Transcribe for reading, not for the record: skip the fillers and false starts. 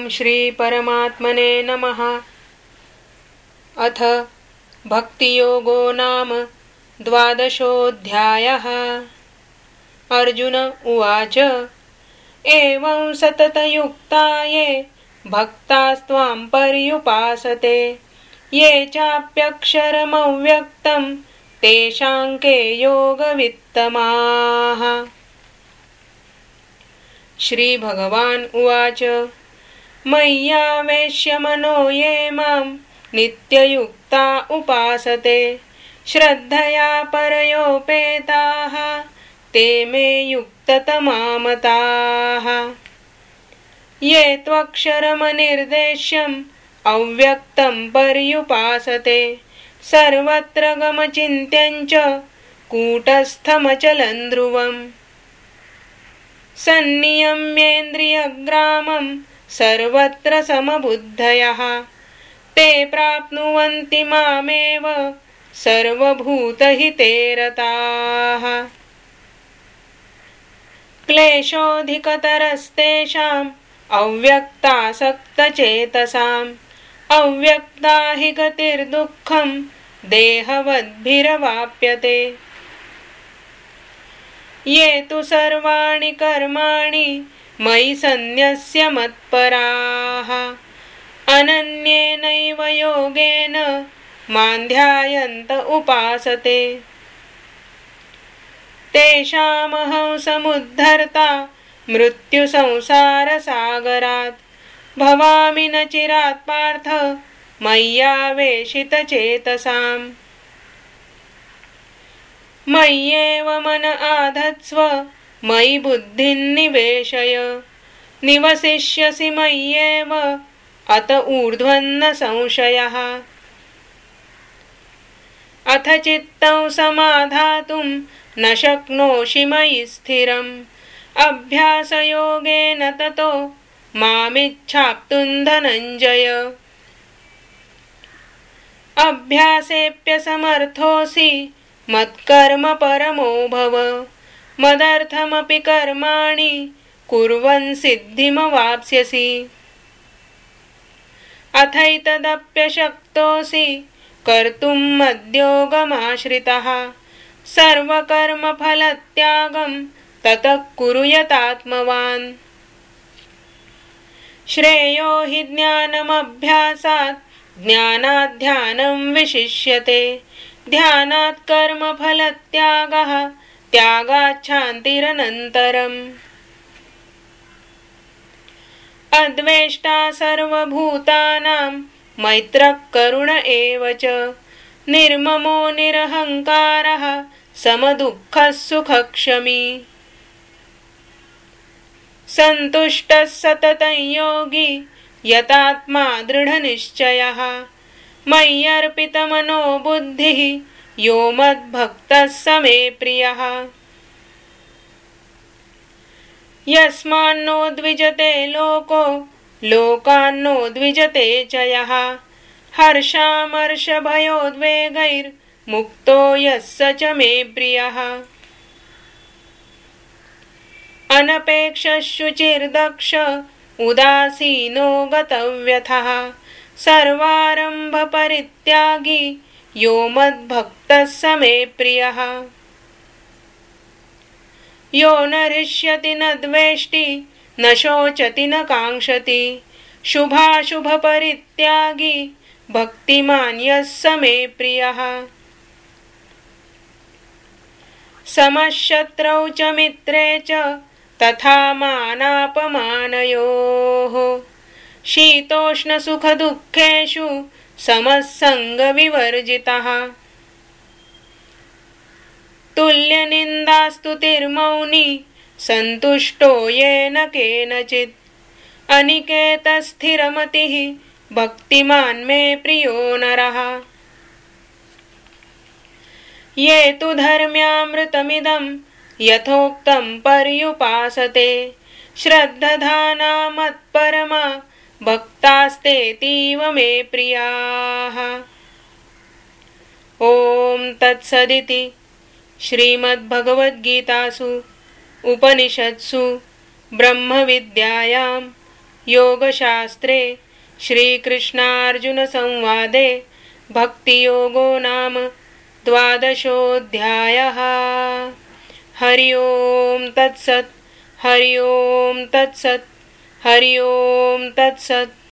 ॐ श्री परमात्मने नमः। अथ भक्तियोगो नाम 12ोऽध्यायः। अर्जुन उवाच एवं सततयुक्ता ये भक्तास्त्वां पर्युपासते ये चाप्यक्षरमव्यक्तं तेषां के योगवित्तमाः। श्री भगवान् उवाच मय्यावेश्य मनो ये मां नित्ययुक्ता उपासते श्रद्धया परयोपेताः ते मे युक्ततमा मताः। ये त्वक्षरमनिर्देश्यम् अव्यक्तं पर्युपासते सर्वत्र गमचिन्त्यं च कूटस्थमचलं ध्रुवम् सन्नियम्येन्द्रियग्रामं सर्वत्र समबुद्धयः ते प्राप्नुवन्ति मामेव सर्वभूतहिते रताः। क्लेशोऽधिकतरस्तेषाम् अव्यक्तासक्तचेतसाम् अव्यक्ता हि गतिर्दुःखं देहवद्भिरवाप्यते। ये तु सर्वाणि कर्माणि मयि सन्न्यस्य मत्पराः अनन्येनैव योगेन मां ध्यायन्त उपासते तेषामहं समुद्धर्ता मृत्युसंसारसागरात् भवामि न चिरात् पार्थ मय्यावेशितचेतसाम्। मय्येव मन आधत्स्व मयि बुद्धिं निवेशय निवसिष्यसि मय्येव अत ऊर्ध्वन्न संशयः। अथ चित्तं समाधातुं न शक्नोषि मयि स्थिरम् अभ्यासयोगेन ततो मामिच्छाप्तुं धनञ्जय। अभ्यासेऽप्यसमर्थोऽसि मत्कर्म परमो भव मदर्थमपि कर्माणि कुर्वन् सिद्धिमवाप्स्यसि। अथैतदप्यशक्तोऽसि कर्तुं मद्योगमाश्रितः सर्वकर्मफलत्यागं ततः कुरु यतात्मवान्। श्रेयो हि ज्ञानमभ्यासात् ज्ञानात् ध्यानं विशिष्यते ध्यानात् कर्मफलत्यागः त्यागात् शान्तिरनन्तरम्। अद्वेष्टा सर्वभूतानां मैत्रः करुण एव च निर्ममो निरहङ्कारः समदुःखः सुखक्षमी। सन्तुष्टः सततं योगी यतात्मा दृढनिश्चयः मय्यर्पितमनो बुद्धिः यो मद्भक्तः स मे प्रियः। यस्मान्नो द्विजते लोको लोकान्नो द्विजते च यः हर्षामर्षभयोद्वेगैर्मुक्तो यः स च मे प्रियः। अनपेक्षः शुचिर्दक्ष उदासीनो गतव्यथः सर्वारम्भपरित्यागी यो मद्भक्तः स मे प्रियः। यो न हृष्यति न द्वेष्टि न शोचति न काङ्क्षति शुभाशुभपरित्यागी भक्तिमान् यः स मे प्रियः। समशत्रौ च मित्रे च तथा मानापमानयोः शीतोष्णसुखदुःखेषु समः सङ्गविवर्जितः। तुल्यनिन्दास्तुतिर्मौनी सन्तुष्टो येन केनचित् अनिकेतस्थिरमतिः भक्तिमान् मे प्रियो नरः। ये तु धर्म्यामृतमिदं यथोक्तं पर्युपासते श्रद्धधाना मत्परमा भक्तास्तेतीव मे प्रियाः। ॐ तत्सदिति श्रीमद्भगवद्गीतासु उपनिषत्सु ब्रह्मविद्यायां योगशास्त्रे श्रीकृष्णार्जुनसंवादे भक्तियोगो नाम 12ोऽध्यायः। हरि ओं तत्सत्। हरि ओं तत्सत्। हरि ओं तत्सत्।